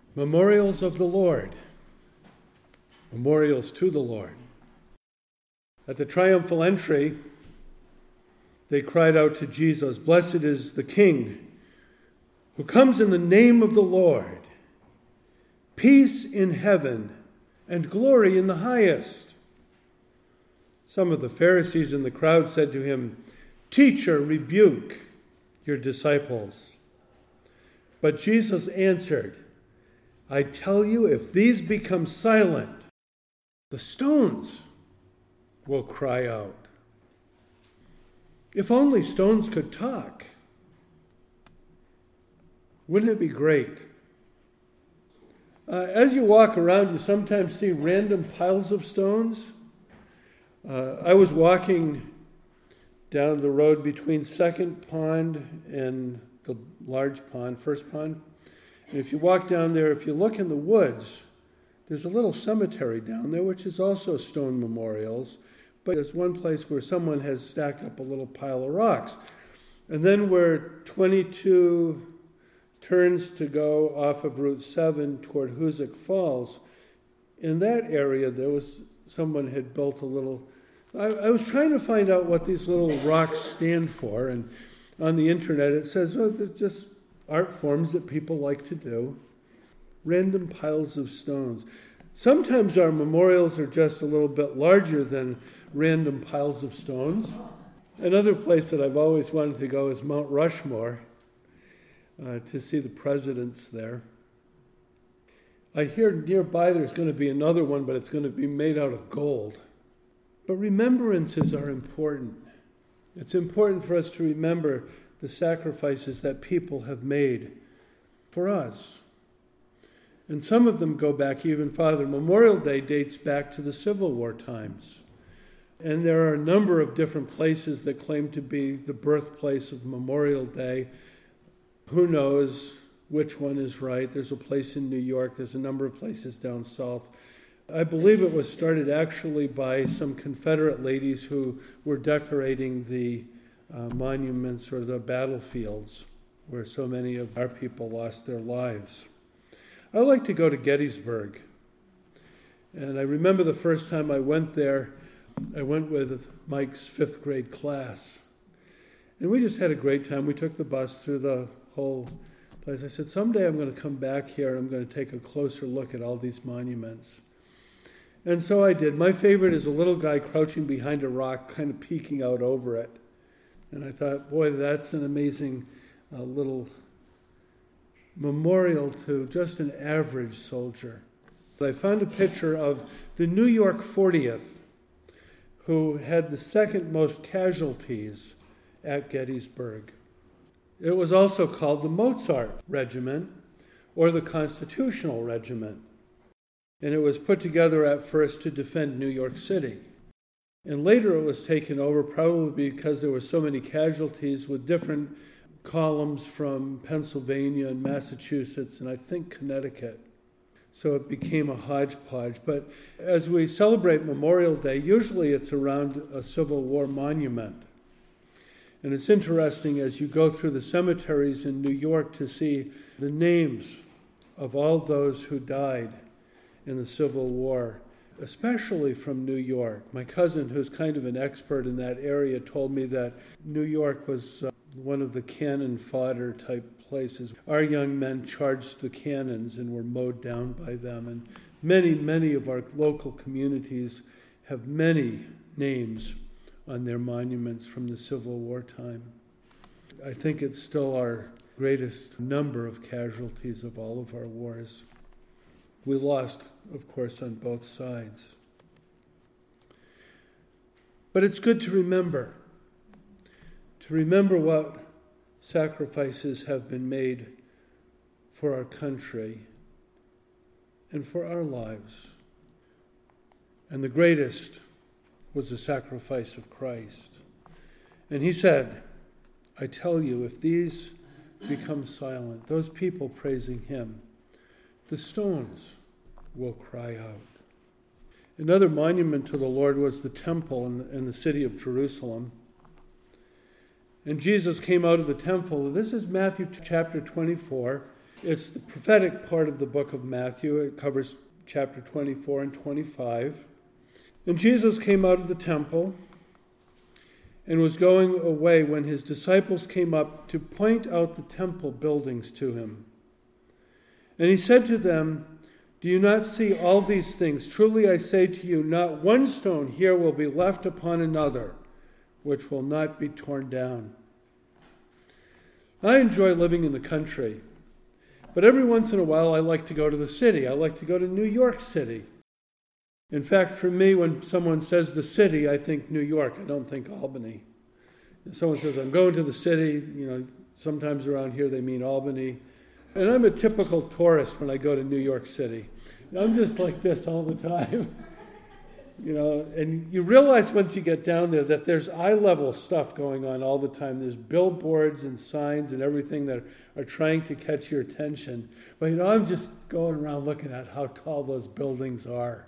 Memorials of the Lord. Memorials to the Lord. At the triumphal entry, they cried out to Jesus, "Blessed is the King who comes in the name of the Lord. Peace in heaven and glory in the highest." Some of the Pharisees in the crowd said to him, "Teacher, rebuke your disciples." But Jesus answered, "I tell you, if these become silent, the stones will cry out." If only stones could talk. Wouldn't it be great? As you walk around, you sometimes see random piles of stones. I was walking down the road between Second Pond and the large pond, First Pond. And if you walk down there, if you look in the woods, there's a little cemetery down there, which is also stone memorials. But there's one place where someone has stacked up a little pile of rocks. And then where 22 turns to go off of Route 7 toward Hoosick Falls, in that area someone had built a little... I was trying to find out what these little rocks stand for, and on the internet it says, they're just art forms that people like to do. Random piles of stones. Sometimes our memorials are just a little bit larger than random piles of stones. Another place that I've always wanted to go is Mount Rushmore, to see the presidents there. I hear nearby there's going to be another one, but it's going to be made out of gold. But remembrances are important. It's important for us to remember the sacrifices that people have made for us. And some of them go back even farther. Memorial Day dates back to the Civil War times. And there are a number of different places that claim to be the birthplace of Memorial Day. Who knows which one is right? There's a place in New York. There's a number of places down south. I believe it was started actually by some Confederate ladies who were decorating the monuments or the battlefields where so many of our people lost their lives. I like to go to Gettysburg. And I remember the first time I went there, I went with Mike's 5th grade class. And we just had a great time. We took the bus through the whole place. I said, someday I'm going to come back here and I'm going to take a closer look at all these monuments. And so I did. My favorite is a little guy crouching behind a rock, kind of peeking out over it. And I thought, boy, that's an amazing little memorial to just an average soldier. I found a picture of the New York 40th, who had the second most casualties at Gettysburg. It was also called the Mozart Regiment or the Constitutional Regiment. And it was put together at first to defend New York City. And later it was taken over probably because there were so many casualties with different columns from Pennsylvania and Massachusetts and I think Connecticut. So it became a hodgepodge. But as we celebrate Memorial Day, usually it's around a Civil War monument. And it's interesting as you go through the cemeteries in New York to see the names of all those who died in the Civil War, especially from New York. My cousin, who's kind of an expert in that area, told me that New York was one of the cannon fodder type places. Our young men charged the cannons and were mowed down by them. And many, many of our local communities have many names on their monuments from the Civil War time. I think it's still our greatest number of casualties of all of our wars. We lost, of course, on both sides. But it's good to remember what sacrifices have been made for our country and for our lives. And the greatest was the sacrifice of Christ. And he said, I tell you, if these become silent, those people praising him, the stones will cry out. Another monument to the Lord was the temple in the city of Jerusalem. And Jesus came out of the temple. This is Matthew chapter 24. It's the prophetic part of the book of Matthew. It covers chapter 24 and 25. And Jesus came out of the temple and was going away when his disciples came up to point out the temple buildings to him. And he said to them, "Do you not see all these things? Truly I say to you, not one stone here will be left upon another, which will not be torn down." I enjoy living in the country, but every once in a while I like to go to the city. I like to go to New York City. In fact, for me, when someone says the city, I think New York. I don't think Albany. If someone says, "I'm going to the city," sometimes around here they mean Albany. And I'm a typical tourist when I go to New York City. I'm just like this all the time. And you realize once you get down there that there's eye-level stuff going on all the time. There's billboards and signs and everything that are trying to catch your attention. But I'm just going around looking at how tall those buildings are.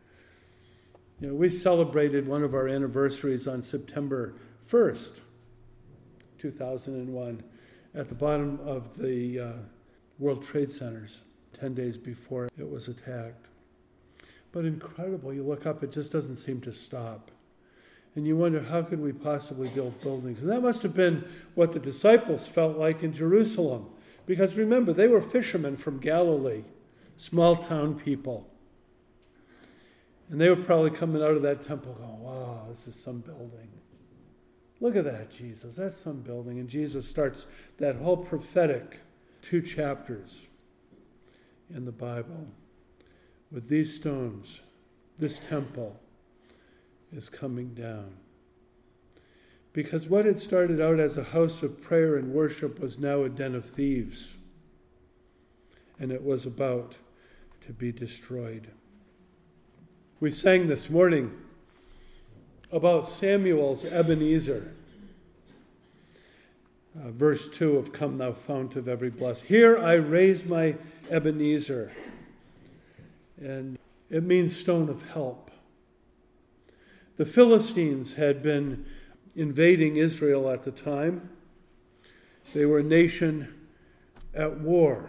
We celebrated one of our anniversaries on September 1st, 2001, at the bottom of the World Trade Centers, 10 days before it was attacked. But incredible, you look up, it just doesn't seem to stop. And you wonder, how could we possibly build buildings? And that must have been what the disciples felt like in Jerusalem. Because remember, they were fishermen from Galilee, small town people. And they were probably coming out of that temple going, "Wow, this is some building. Look at that, Jesus. That's some building." And Jesus starts that whole prophetic 2 chapters in the Bible with these stones. This temple is coming down. Because what had started out as a house of prayer and worship was now a den of thieves. And it was about to be destroyed. We sang this morning about Samuel's Ebenezer. Verse 2 of "Come thou fount of every blessing. Here I raise my Ebenezer." And it means stone of help. The Philistines had been invading Israel at the time. They were a nation at war.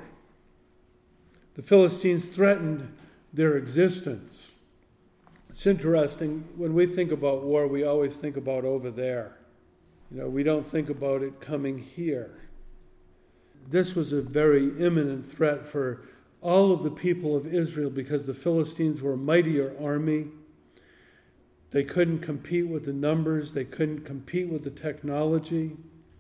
The Philistines threatened their existence. It's interesting, when we think about war, we always think about over there. We don't think about it coming here. This was a very imminent threat for all of the people of Israel because the Philistines were a mightier army. They couldn't compete with the numbers. They couldn't compete with the technology.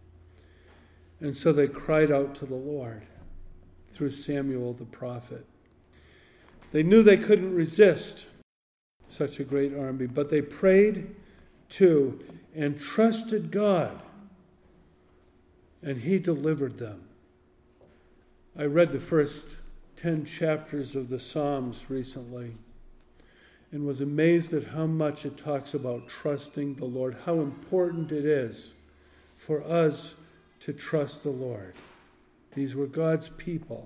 And so they cried out to the Lord through Samuel the prophet. They knew they couldn't resist such a great army, but they prayed to and trusted God, and he delivered them. I read the first 10 chapters of the Psalms recently and was amazed at how much it talks about trusting the Lord, how important it is for us to trust the Lord. These were God's people.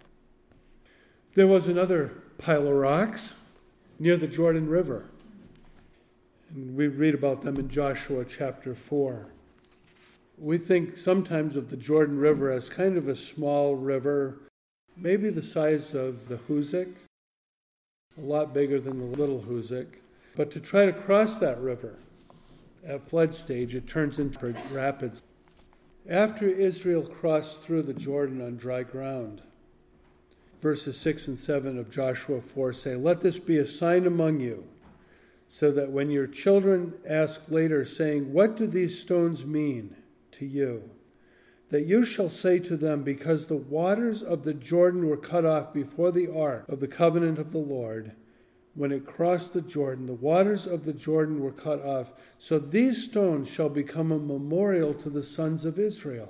There was another pile of rocks near the Jordan River. And we read about them in Joshua chapter 4. We think sometimes of the Jordan River as kind of a small river, maybe the size of the Hoosic, a lot bigger than the Little Hoosic. But to try to cross that river at flood stage, it turns into rapids. After Israel crossed through the Jordan on dry ground, verses 6 and 7 of Joshua 4 say, "Let this be a sign among you, so that when your children ask later, saying, 'What do these stones mean to you?' that you shall say to them, because the waters of the Jordan were cut off before the ark of the covenant of the Lord, when it crossed the Jordan, the waters of the Jordan were cut off. So these stones shall become a memorial to the sons of Israel."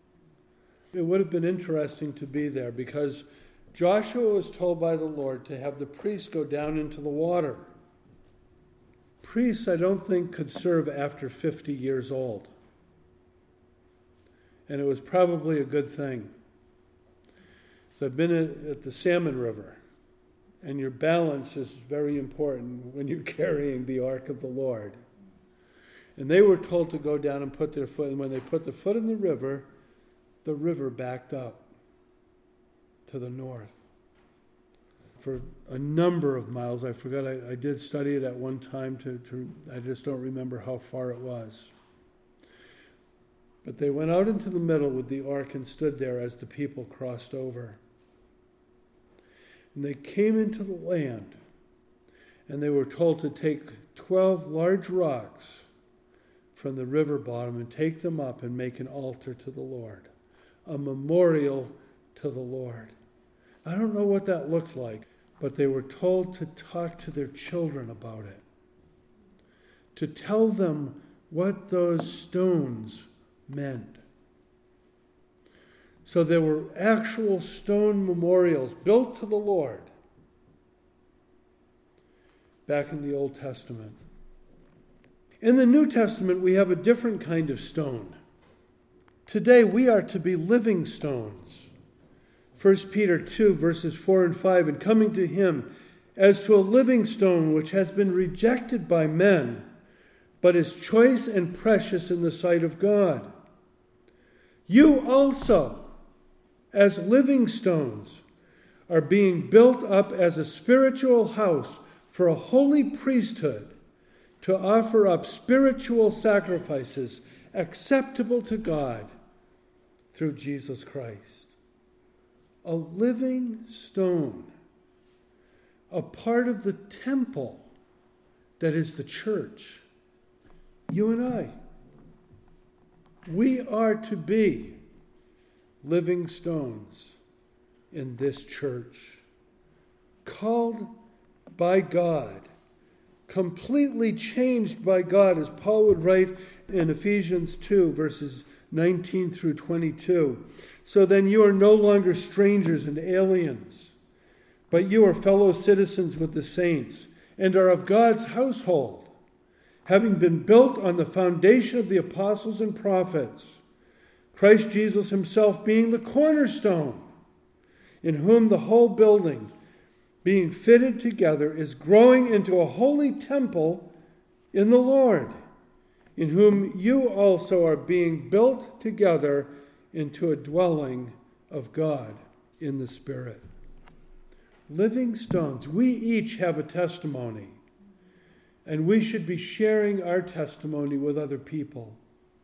It would have been interesting to be there because Joshua was told by the Lord to have the priests go down into the water. Priests, I don't think, could serve after 50 years old. And it was probably a good thing. So I've been at the Salmon River, and your balance is very important when you're carrying the ark of the Lord. And they were told to go down and put their foot, and when they put the foot in the river backed up. to the north. For a number of miles. I forgot, I did study it at one time, I just don't remember how far it was. But they went out into the middle with the ark and stood there as the people crossed over. And they came into the land, and they were told to take 12 large rocks from the river bottom and take them up and make an altar to the Lord, a memorial to the Lord. I don't know what that looked like, but they were told to talk to their children about it, to tell them what those stones meant. So there were actual stone memorials built to the Lord back in the Old Testament. In the New Testament, we have a different kind of stone. Today, we are to be living stones. 1 Peter 2, verses 4 and 5, and coming to him as to a living stone which has been rejected by men, but is choice and precious in the sight of God. You also, as living stones, are being built up as a spiritual house for a holy priesthood, to offer up spiritual sacrifices acceptable to God through Jesus Christ. A living stone, a part of the temple that is the church. You and I, we are to be living stones in this church, called by God, completely changed by God, as Paul would write in Ephesians 2, verses 19 through 22. So then you are no longer strangers and aliens, but you are fellow citizens with the saints and are of God's household, having been built on the foundation of the apostles and prophets, Christ Jesus himself being the cornerstone, in whom the whole building, being fitted together, is growing into a holy temple in the Lord, in whom you also are being built together into a dwelling of God in the Spirit. Living stones. We each have a testimony, and we should be sharing our testimony with other people.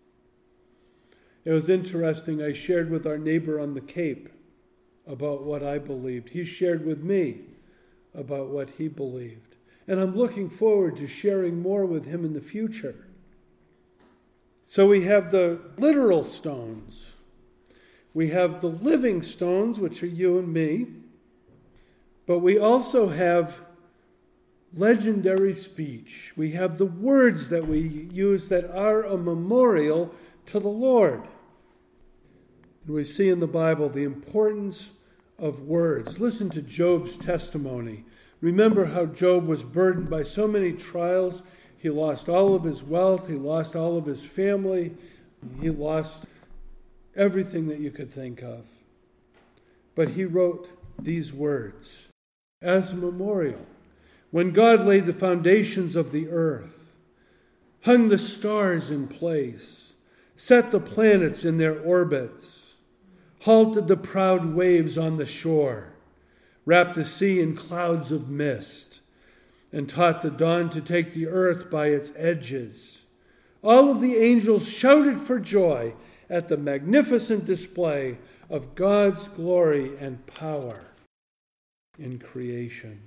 It was interesting. I shared with our neighbor on the Cape about what I believed. He shared with me about what he believed. And I'm looking forward to sharing more with him in the future. So we have the literal stones. We have the living stones, which are you and me. But we also have legendary speech. We have the words that we use that are a memorial to the Lord. And we see in the Bible the importance of words. Listen to Job's testimony. Remember how Job was burdened by so many trials. He lost all of his wealth. He lost all of his family. He lost everything that you could think of. But he wrote these words as a memorial. When God laid the foundations of the earth, hung the stars in place, set the planets in their orbits, halted the proud waves on the shore, wrapped the sea in clouds of mist, and taught the dawn to take the earth by its edges. All of the angels shouted for joy at the magnificent display of God's glory and power in creation.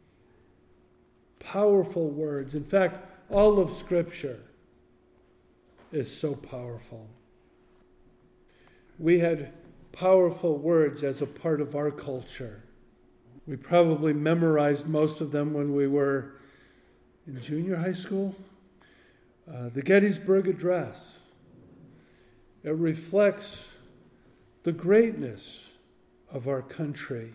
Powerful words. In fact, all of Scripture is so powerful. We had powerful words as a part of our culture. We probably memorized most of them when we were in junior high school. The Gettysburg Address. It reflects the greatness of our country.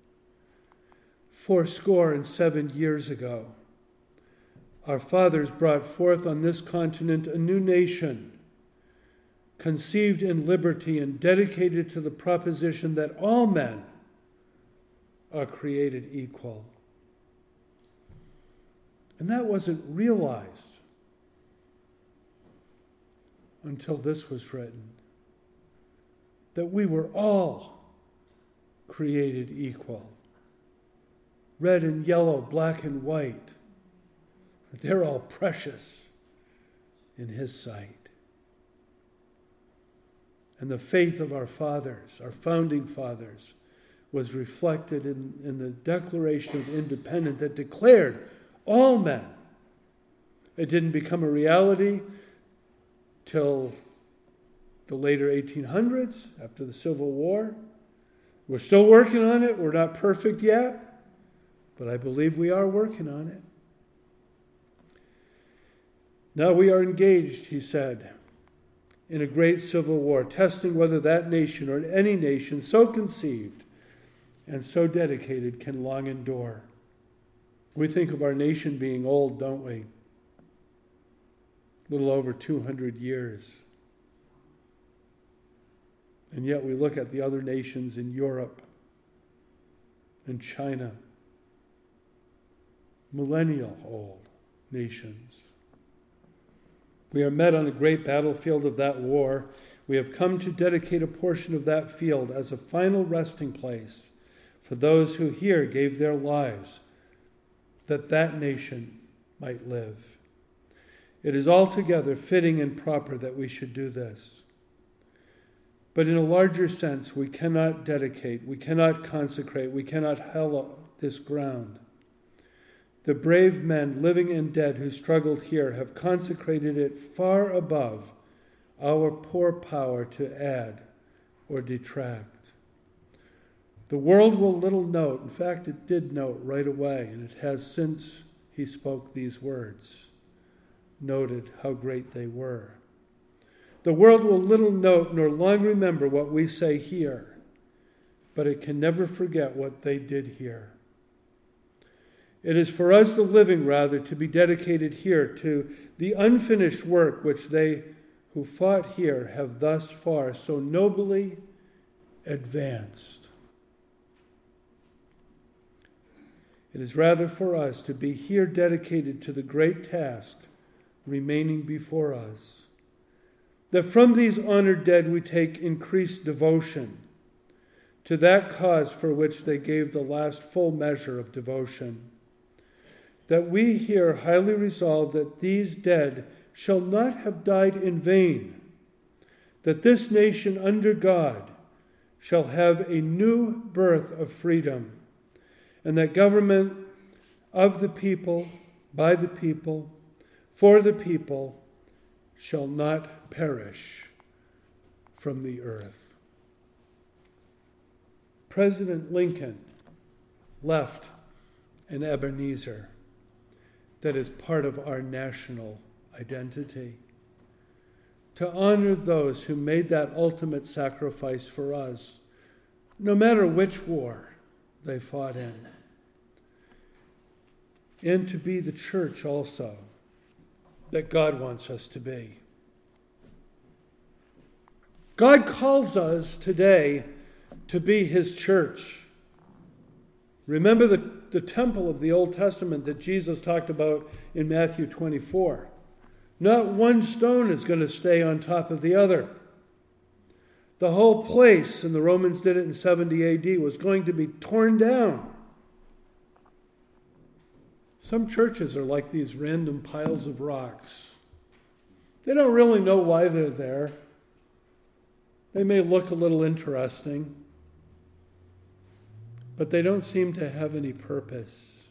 77 years ago, our fathers brought forth on this continent a new nation, conceived in liberty and dedicated to the proposition that all men are created equal. And that wasn't realized until this was written, that we were all created equal. Red and yellow, black and white. They're all precious in His sight. And the faith of our fathers, our founding fathers, was reflected in the Declaration of Independence that declared all men. It didn't become a reality till the later 1800s, after the Civil War. We're still working on it. We're not perfect yet, but I believe we are working on it. Now we are engaged, he said, in a great civil war, testing whether that nation or any nation so conceived and so dedicated can long endure. We think of our nation being old, don't we? A little over 200 years. And yet we look at the other nations in Europe and China, millennial old nations. We are met on a great battlefield of that war. We have come to dedicate a portion of that field as a final resting place for those who here gave their lives that that nation might live. It is altogether fitting and proper that we should do this. But in a larger sense, we cannot dedicate, we cannot consecrate, we cannot hallow this ground. The brave men, living and dead, who struggled here have consecrated it far above our poor power to add or detract. The world will little note, in fact it did note right away, and it has since he spoke these words, noted how great they were. The world will little note nor long remember what we say here, but it can never forget what they did here. It is for us, the living, rather, to be dedicated here to the unfinished work which they who fought here have thus far so nobly advanced. It is rather for us to be here dedicated to the great task remaining before us, that from these honored dead we take increased devotion to that cause for which they gave the last full measure of devotion, that we here highly resolve that these dead shall not have died in vain, that this nation under God shall have a new birth of freedom, and that government of the people, by the people, for the people, shall not perish from the earth. President Lincoln left an Ebenezer that is part of our national identity, to honor those who made that ultimate sacrifice for us, no matter which war they fought in, and to be the church also that God wants us to be. God calls us today to be His church. Remember the temple of the Old Testament that Jesus talked about in Matthew 24. Not one stone is going to stay on top of the other. The whole place, and the Romans did it in 70 AD, was going to be torn down. Some churches are like these random piles of rocks. They don't really know why they're there. They may look a little interesting, but they don't seem to have any purpose.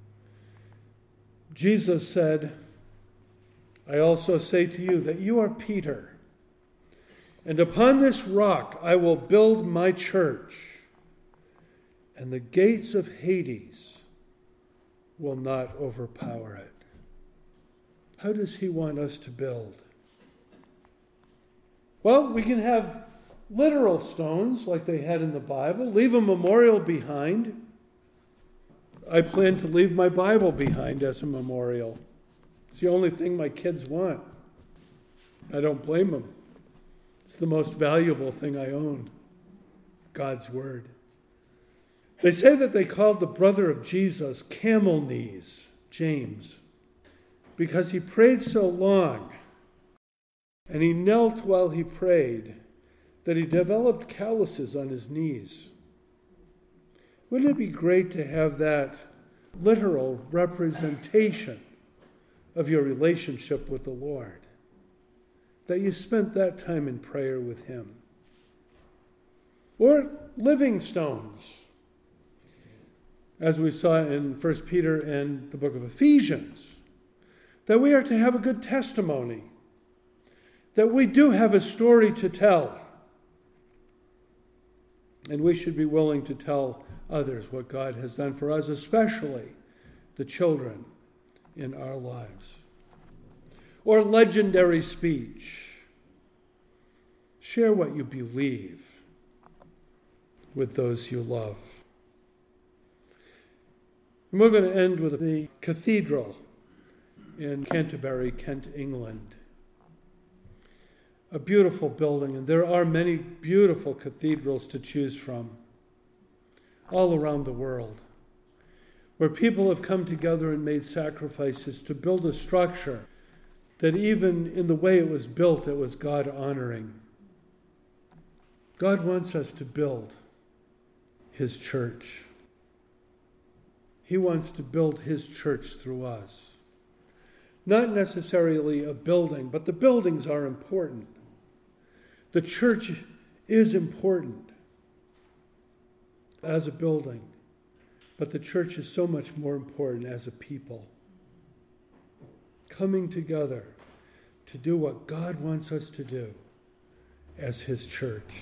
Jesus said, I also say to you that you are Peter, and upon this rock I will build my church, and the gates of Hades will not overpower it. How does He want us to build? Well, we can have literal stones like they had in the Bible, leave a memorial behind. I plan to leave my Bible behind as a memorial. It's the only thing my kids want. I don't blame them. It's the most valuable thing I own, God's Word. They say that they called the brother of Jesus Camel Knees, James, because he prayed so long and he knelt while he prayed that he developed calluses on his knees. Wouldn't it be great to have that literal representation of your relationship with the Lord? That you spent that time in prayer with Him. Or living stones, as we saw in 1 Peter and the book of Ephesians, that we are to have a good testimony, that we do have a story to tell, and we should be willing to tell others what God has done for us, especially the children in our lives. Or legendary speech. Share what you believe with those you love. And we're going to end with the cathedral in Canterbury, Kent, England. A beautiful building, and there are many beautiful cathedrals to choose from all around the world, where people have come together and made sacrifices to build a structure that even in the way it was built, it was God-honoring. God wants us to build His church. He wants to build His church through us. Not necessarily a building, but the buildings are important. The church is important as a building, but the church is so much more important as a people. Coming together to do what God wants us to do as His church.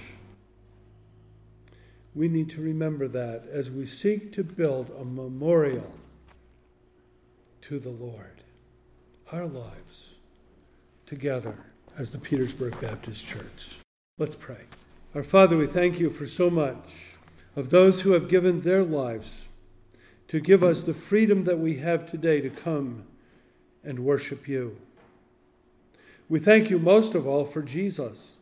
We need to remember that as we seek to build a memorial to the Lord, our lives together as the Petersburg Baptist Church. Let's pray. Our Father, we thank You for so much of those who have given their lives to give us the freedom that we have today to come and worship You. We thank You most of all for Jesus,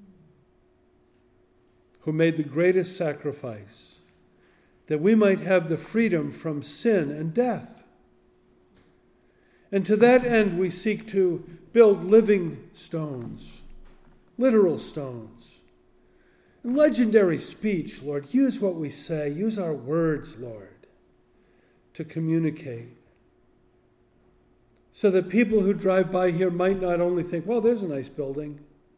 who made the greatest sacrifice, that we might have the freedom from sin and death. And to that end, we seek to build living stones, literal stones. And legendary speech, Lord, use what we say, use our words, Lord, to communicate, so that people who drive by here might not only think, well, there's a nice building,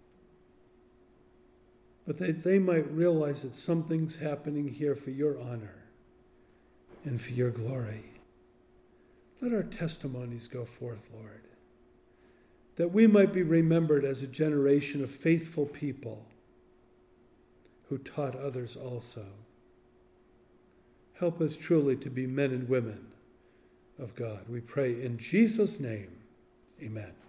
but they might realize that something's happening here for Your honor and for Your glory. Let our testimonies go forth, Lord, that we might be remembered as a generation of faithful people who taught others also. Help us truly to be men and women of God. We pray in Jesus' name, amen.